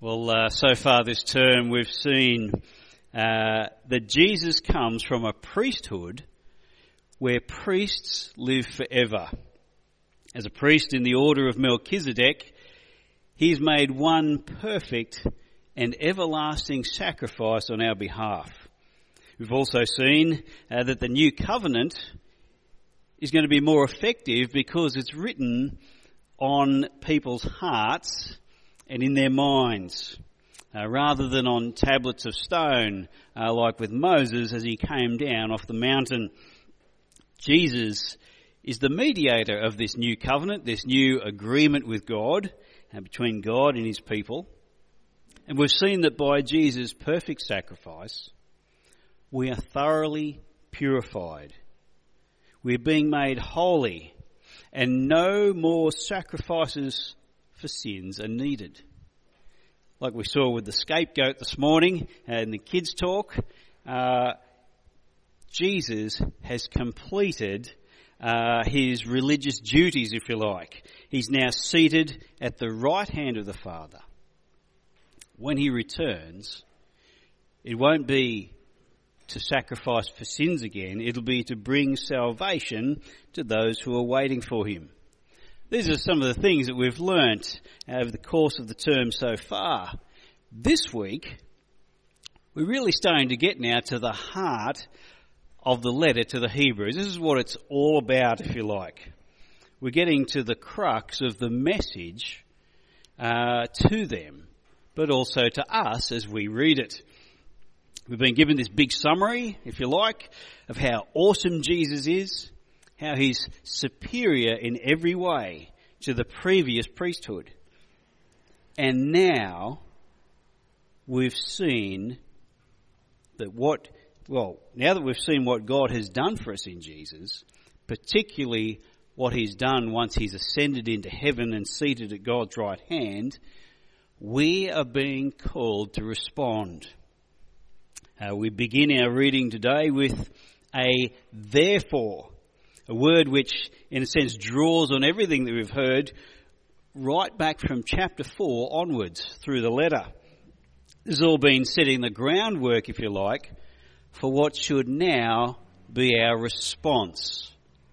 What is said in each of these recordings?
Well, so far this term we've seen that Jesus comes from a priesthood where priests live forever. As a priest in the order of Melchizedek, he's made one perfect and everlasting sacrifice on our behalf. We've also seen that the new covenant is going to be more effective because it's written on people's hearts and in their minds, rather than on tablets of stone, like with Moses as he came down off the mountain. Jesus is the mediator of this new covenant, this new agreement with God, between God and his people. And we've seen that by Jesus' perfect sacrifice, we are thoroughly purified. We're being made holy, and no more sacrifices for sins are needed. Like we saw with the scapegoat this morning in the kids' talk, Jesus has completed his religious duties, if you like. He's now seated at the right hand of the Father. When he returns, it won't be to sacrifice for sins again. It'll be to bring salvation to those who are waiting for him. These are some of the things that we've learnt over the course of the term so far. This week, we're really starting to get now to the heart of the letter to the Hebrews. This is what it's all about, if you like. We're getting to the crux of the message to them, but also to us as we read it. We've been given this big summary, if you like, of how awesome Jesus is, how he's superior in every way to the previous priesthood. And now we've seen that now that we've seen what God has done for us in Jesus, particularly what he's done once he's ascended into heaven and seated at God's right hand, we are being called to respond. We begin our reading today with a therefore, a word which in a sense draws on everything that we've heard right back from chapter 4 onwards through the letter. This has all been setting the groundwork, if you like, for what should now be our response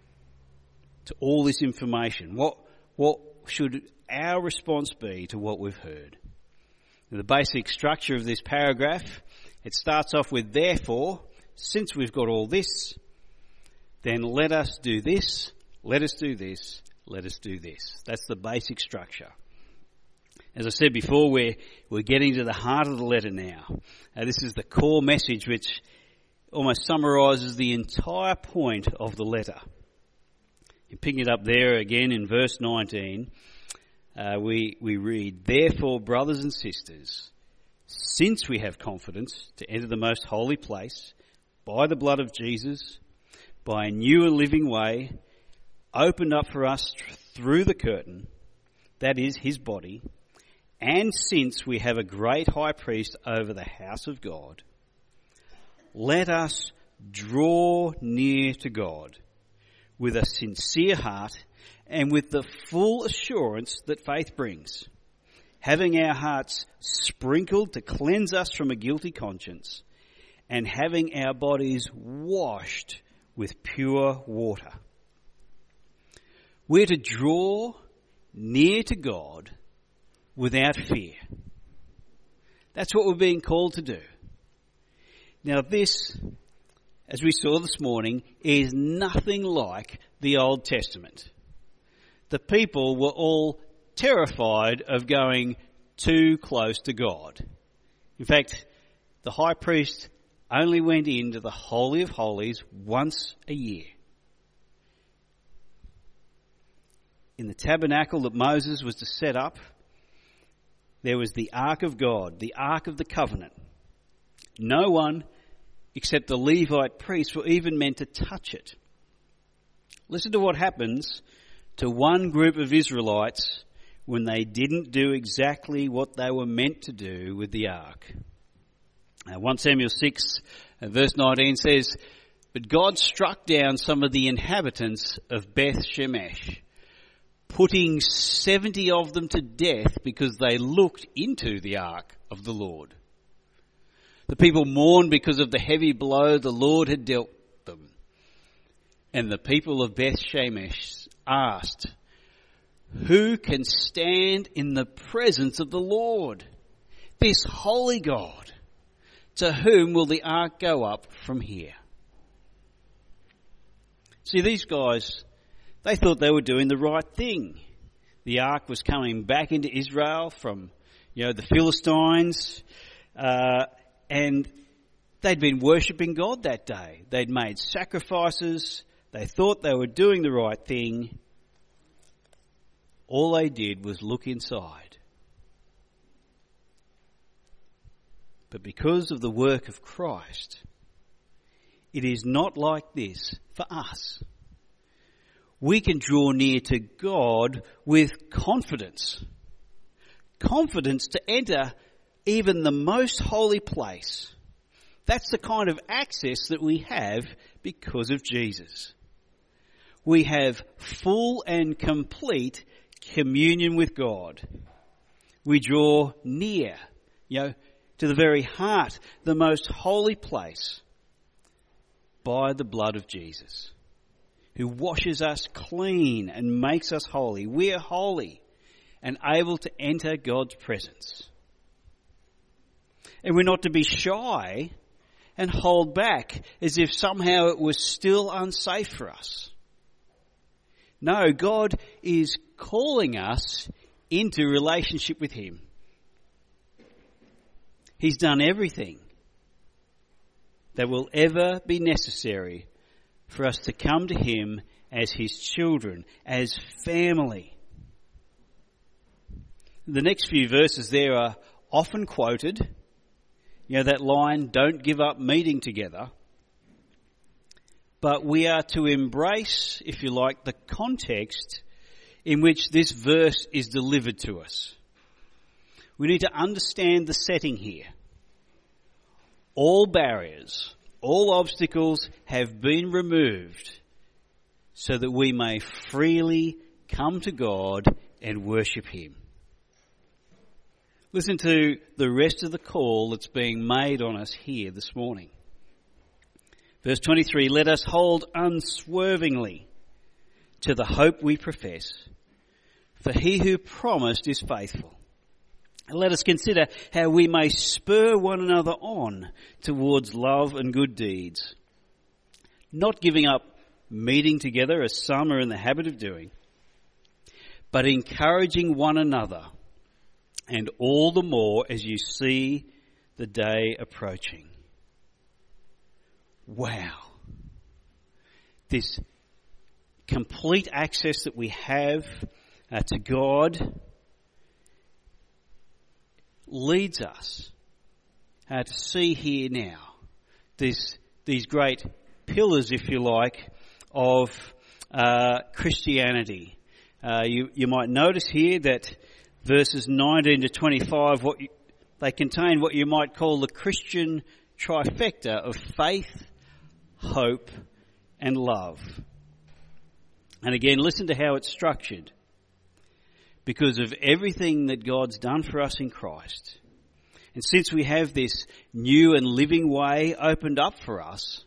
to all this information. What should our response be to what we've heard? The basic structure of this paragraph, it starts off with therefore, since we've got all this, then let us do this, let us do this, let us do this. That's the basic structure. As I said before, we're getting to the heart of the letter now. This is the core message which almost summarises the entire point of the letter. You pick it up there again in verse 19. We read, therefore, brothers and sisters, since we have confidence to enter the most holy place by the blood of Jesus, by a new and living way opened up for us through the curtain, that is his body, and since we have a great high priest over the house of God, let us draw near to God with a sincere heart and with the full assurance that faith brings, having our hearts sprinkled to cleanse us from a guilty conscience, and having our bodies washed with pure water. We're to draw near to God without fear. That's what we're being called to do. Now this, as we saw this morning, is nothing like the Old Testament. The people were all terrified of going too close to God. In fact, the high priest only went into the Holy of Holies once a year. In the tabernacle that Moses was to set up, there was the Ark of God, the Ark of the Covenant. No one except the Levite priests were even meant to touch it. Listen to what happens to one group of Israelites when they didn't do exactly what they were meant to do with the Ark. 1 Samuel 6 verse 19 says, but God struck down some of the inhabitants of Beth Shemesh putting 70 of them to death because they looked into the ark of the Lord. The people mourned because of the heavy blow the Lord had dealt them. And the people of Beth Shemesh asked, "Who can stand in the presence of the Lord, this holy God? To whom will the ark go up from here?" See, these guys, they thought they were doing the right thing. The ark was coming back into Israel from, the Philistines, and they'd been worshipping God that day. They'd made sacrifices. They thought they were doing the right thing. All they did was look inside. But because of the work of Christ, it is not like this for us. We can draw near to God with confidence. Confidence to enter even the most holy place. That's the kind of access that we have because of Jesus. We have full and complete communion with God. We draw near, to the very heart, the most holy place, by the blood of Jesus, who washes us clean and makes us holy. We are holy and able to enter God's presence. And we're not to be shy and hold back as if somehow it was still unsafe for us. No, God is calling us into relationship with Him. He's done everything that will ever be necessary for us to come to Him as His children, as family. The next few verses there are often quoted. That line, "Don't give up meeting together." But we are to embrace, if you like, the context in which this verse is delivered to us. We need to understand the setting here. All barriers, all obstacles have been removed so that we may freely come to God and worship Him. Listen to the rest of the call that's being made on us here this morning. Verse 23, "Let us hold unswervingly to the hope we profess, for He who promised is faithful. And let us consider how we may spur one another on towards love and good deeds, not giving up meeting together as some are in the habit of doing, but encouraging one another, and all the more as you see the day approaching." Wow. This complete access that we have to God leads us to see here now these great pillars, if you like, of Christianity. You might notice here that verses 19 to 25, they contain what you might call the Christian trifecta of faith, hope, and love. And again, listen to how it's structured. Because of everything that God's done for us in Christ, and since we have this new and living way opened up for us,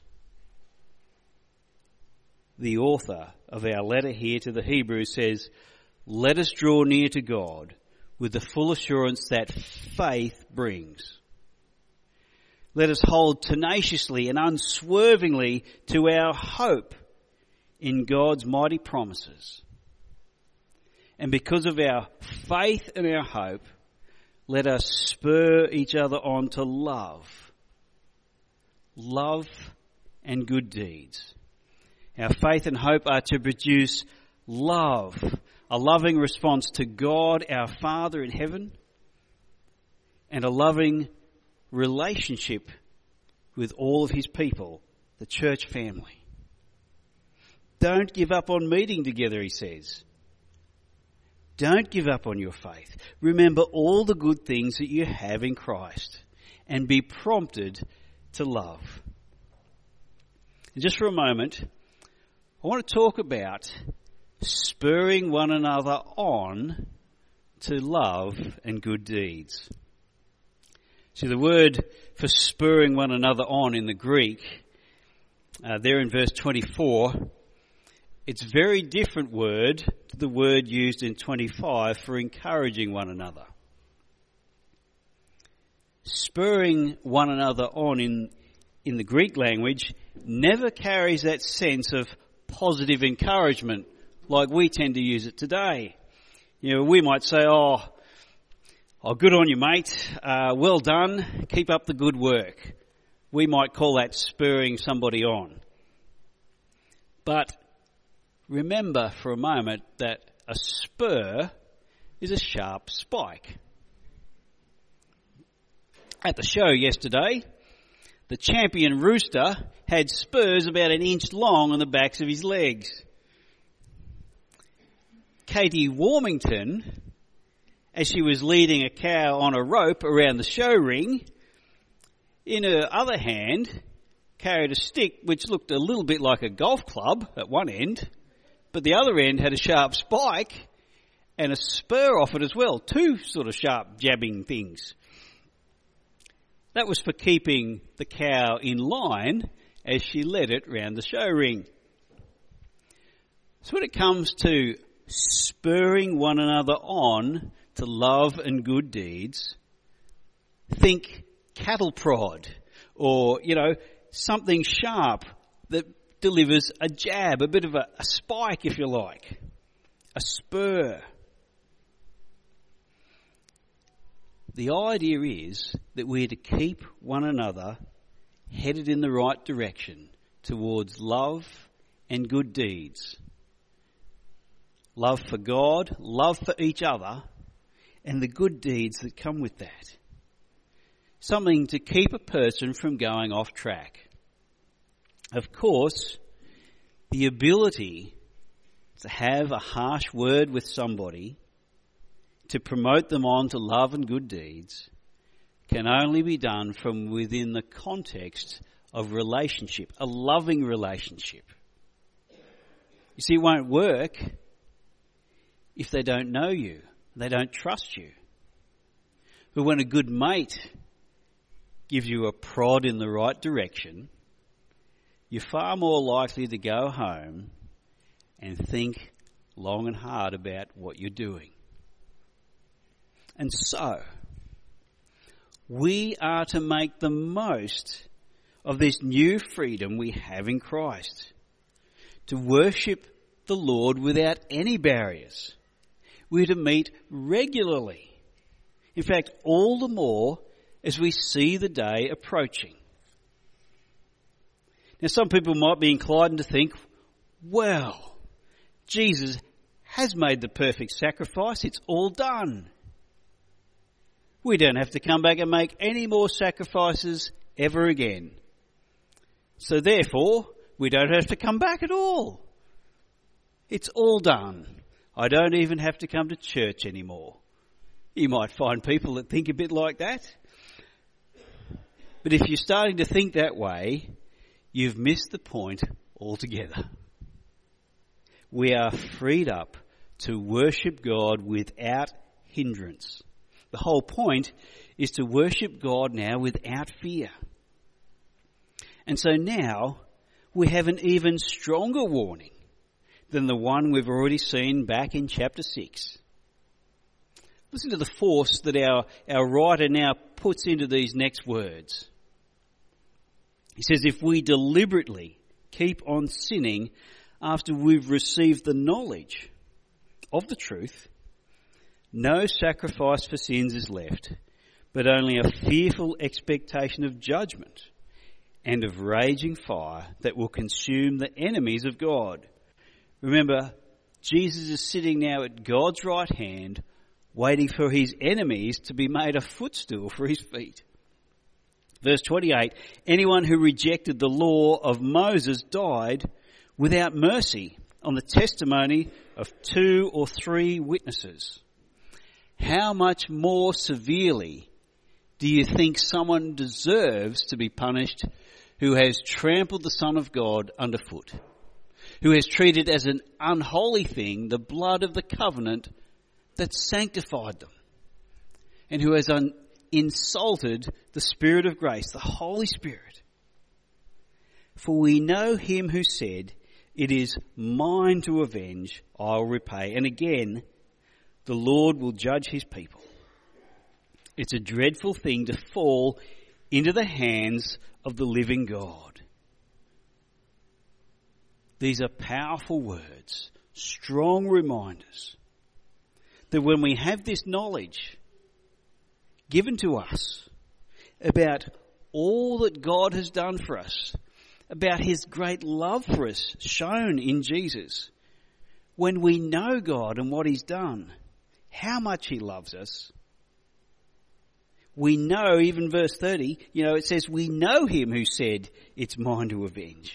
the author of our letter here to the Hebrews says, "Let us draw near to God with the full assurance that faith brings. Let us hold tenaciously and unswervingly to our hope in God's mighty promises. And because of our faith and our hope, let us spur each other on to love and good deeds." Our faith and hope are to produce love, a loving response to God, our Father in heaven, and a loving relationship with all of His people, the church family. Don't give up on meeting together, he says. Don't give up on your faith. Remember all the good things that you have in Christ and be prompted to love. And just for a moment, I want to talk about spurring one another on to love and good deeds. See, the word for spurring one another on in the Greek, there in verse 24, it's a very different word to the word used in 25 for encouraging one another. Spurring one another on in the Greek language never carries that sense of positive encouragement like we tend to use it today. You know, we might say, oh, good on you, mate. Well done. Keep up the good work. We might call that spurring somebody on. But remember for a moment that a spur is a sharp spike. At the show yesterday, the champion rooster had spurs about an inch long on the backs of his legs. Katie Warmington, as she was leading a cow on a rope around the show ring, in her other hand carried a stick which looked a little bit like a golf club at one end, but the other end had a sharp spike and a spur off it as well, two sort of sharp jabbing things. That was for keeping the cow in line as she led it round the show ring. So when it comes to spurring one another on to love and good deeds, think cattle prod or, something sharp that delivers a jab, a bit of a spike, if you like, a spur. The idea is that we're to keep one another headed in the right direction towards love and good deeds. Love for God, love for each other, and the good deeds that come with that. Something to keep a person from going off track. Of course, the ability to have a harsh word with somebody, to promote them on to love and good deeds, can only be done from within the context of relationship, a loving relationship. You see, it won't work if they don't know you, they don't trust you. But when a good mate gives you a prod in the right direction, you're far more likely to go home and think long and hard about what you're doing. And so, we are to make the most of this new freedom we have in Christ, to worship the Lord without any barriers. We're to meet regularly. In fact, all the more as we see the day approaching. Now, some people might be inclined to think, well, Jesus has made the perfect sacrifice. It's all done. We don't have to come back and make any more sacrifices ever again. So therefore, we don't have to come back at all. It's all done. I don't even have to come to church anymore. You might find people that think a bit like that. But if you're starting to think that way, you've missed the point altogether. We are freed up to worship God without hindrance. The whole point is to worship God now without fear. And so now we have an even stronger warning than the one we've already seen back in chapter 6. Listen to the force that our writer now puts into these next words. He says, if we deliberately keep on sinning after we've received the knowledge of the truth, no sacrifice for sins is left, but only a fearful expectation of judgment and of raging fire that will consume the enemies of God. Remember, Jesus is sitting now at God's right hand, waiting for his enemies to be made a footstool for his feet. Verse 28, anyone who rejected the law of Moses died without mercy on the testimony of 2 or 3 witnesses. How much more severely do you think someone deserves to be punished who has trampled the Son of God underfoot, who has treated as an unholy thing the blood of the covenant that sanctified them, and who has insulted the Spirit of grace, the Holy Spirit. For we know him who said, "It is mine to avenge, I will repay." And again, the Lord will judge his people. It's a dreadful thing to fall into the hands of the living God. These are powerful words, strong reminders that when we have this knowledge given to us about all that God has done for us, about his great love for us shown in Jesus, when we know God and what he's done, how much he loves us, we know, even verse 30, it says, we know him who said, "It's mine to avenge."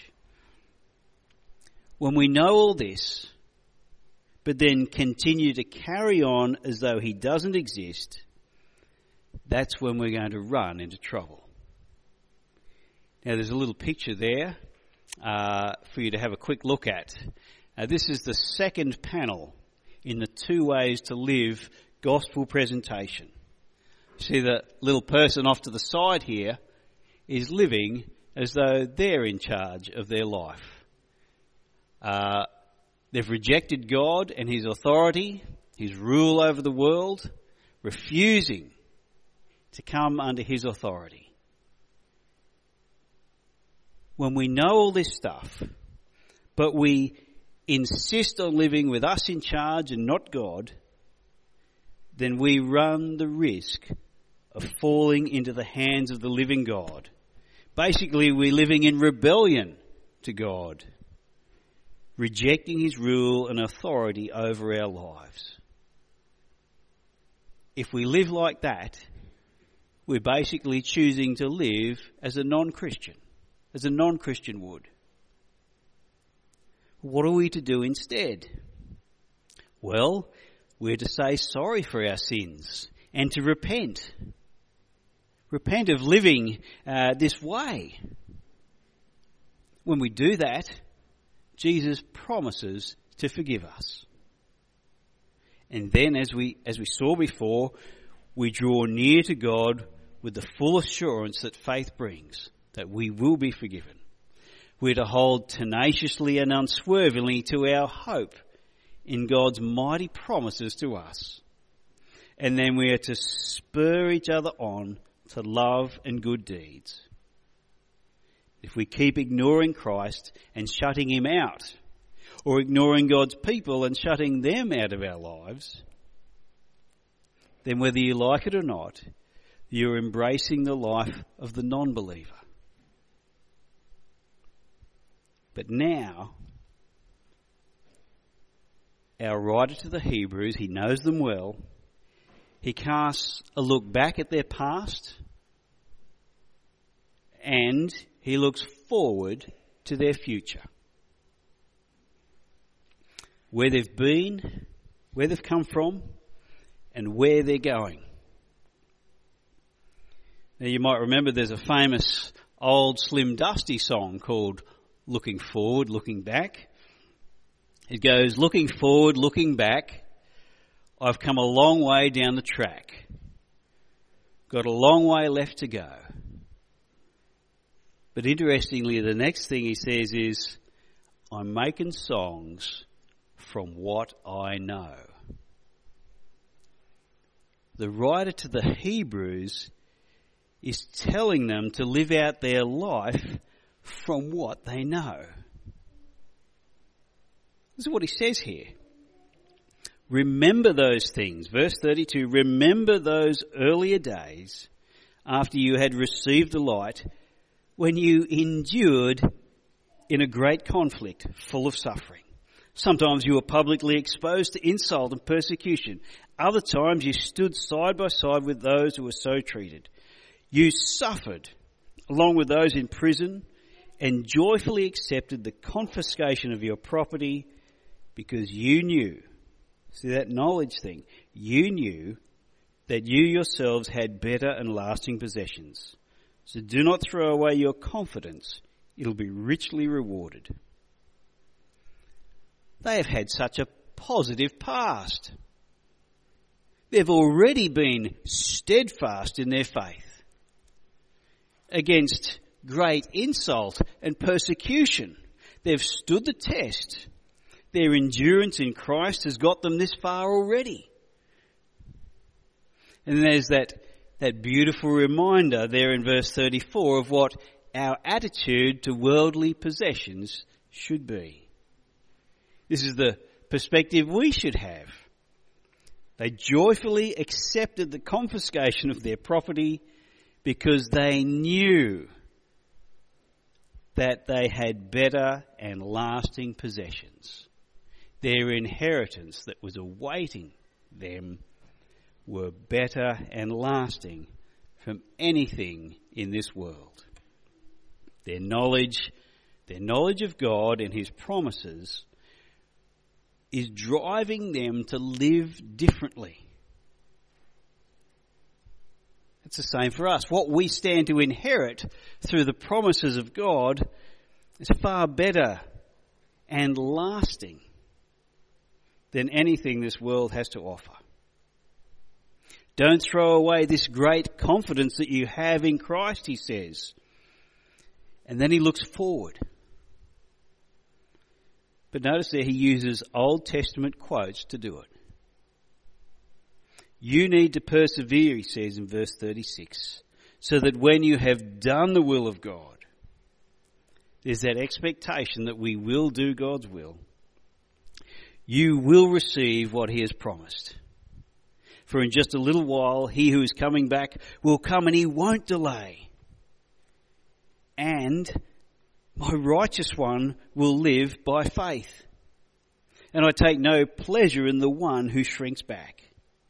When we know all this, but then continue to carry on as though he doesn't exist, that's when we're going to run into trouble. Now there's a little picture there for you to have a quick look at. This is the second panel in the 2 ways to live gospel presentation. See, the little person off to the side here is living as though they're in charge of their life. They've rejected God and his authority, his rule over the world, refusing to come under his authority. When we know all this stuff, but we insist on living with us in charge and not God, then we run the risk of falling into the hands of the living God. Basically, we're living in rebellion to God, rejecting his rule and authority over our lives. If we live like that, we're basically choosing to live as a non-Christian would. What are we to do instead? Well, we're to say sorry for our sins and to repent. Repent of living this way. When we do that, Jesus promises to forgive us. And then, as we saw before, we draw near to God with the full assurance that faith brings, that we will be forgiven. We're to hold tenaciously and unswervingly to our hope in God's mighty promises to us. And then we are to spur each other on to love and good deeds. If we keep ignoring Christ and shutting him out, or ignoring God's people and shutting them out of our lives, then whether you like it or not, you're embracing the life of the non-believer. But now, our writer to the Hebrews, he knows them well. He casts a look back at their past and he looks forward to their future. Where they've been, where they've come from, and where they're going. Now you might remember there's a famous old Slim Dusty song called "Looking Forward, Looking Back." It goes, "Looking forward, looking back, I've come a long way down the track. Got a long way left to go." But interestingly, the next thing he says is, "I'm making songs from what I know." The writer to the Hebrews is telling them to live out their life from what they know. This is what he says here. Remember those things. Verse 32, remember those earlier days after you had received the light, when you endured in a great conflict full of suffering. Sometimes you were publicly exposed to insult and persecution. Other times you stood side by side with those who were so treated. You suffered along with those in prison and joyfully accepted the confiscation of your property because you knew, see that knowledge thing, you knew that you yourselves had better and lasting possessions. So do not throw away your confidence. It'll be richly rewarded. They have had such a positive past. They've already been steadfast in their faith against great insult and persecution. They've stood the test. Their endurance in Christ has got them this far already. And there's that beautiful reminder there in verse 34 of what our attitude to worldly possessions should be. This is the perspective we should have. They joyfully accepted the confiscation of their property because they knew that they had better and lasting possessions. Their inheritance that was awaiting them were better and lasting from anything in this world. Their knowledge of God and His promises is driving them to live differently. It's the same for us. What we stand to inherit through the promises of God is far better and lasting than anything this world has to offer. Don't throw away this great confidence that you have in Christ, he says. And then he looks forward. But notice there he uses Old Testament quotes to do it. You need to persevere, he says in verse 36, so that when you have done the will of God, there's that expectation that we will do God's will. You will receive what he has promised. For in just a little while, he who is coming back will come and he won't delay. And my righteous one will live by faith. And I take no pleasure in the one who shrinks back.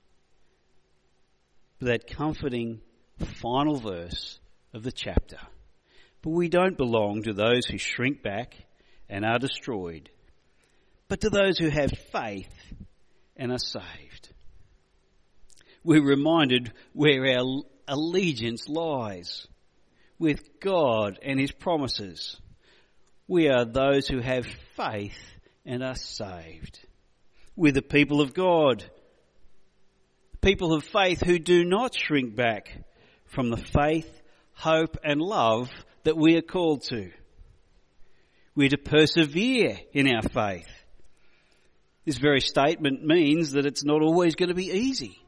That comforting final verse of the chapter. But we don't belong to those who shrink back and are destroyed, but to those who have faith and are saved. We're reminded where our allegiance lies, with God and his promises. We are those who have faith and are saved. We're the people of God, people of faith who do not shrink back from the faith, hope and love that we are called to. We're to persevere in our faith. This very statement means that it's not always going to be easy.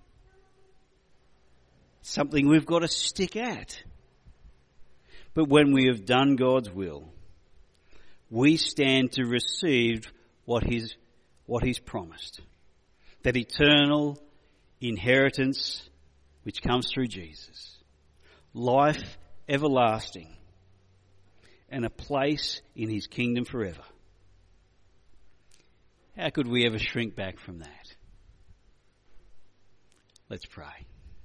It's something we've got to stick at. But when we have done God's will, we stand to receive what he's promised. That eternal inheritance which comes through Jesus. Life everlasting. And a place in his kingdom forever. How could we ever shrink back from that? Let's pray.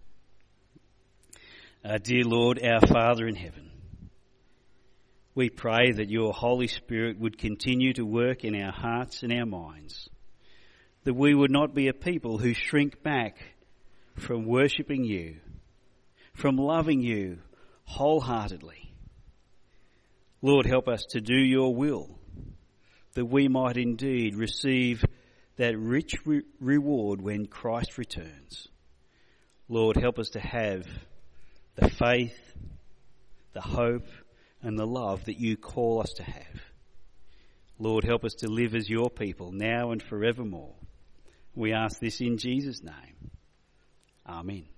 Dear Lord, our Father in heaven, we pray that your Holy Spirit would continue to work in our hearts and our minds, that we would not be a people who shrink back from worshipping you, from loving you wholeheartedly. Lord, help us to do your will, that we might indeed receive that rich reward when Christ returns. Lord, help us to have the faith, the hope, and the love that you call us to have. Lord, help us to live as your people now and forevermore. We ask this in Jesus' name. Amen.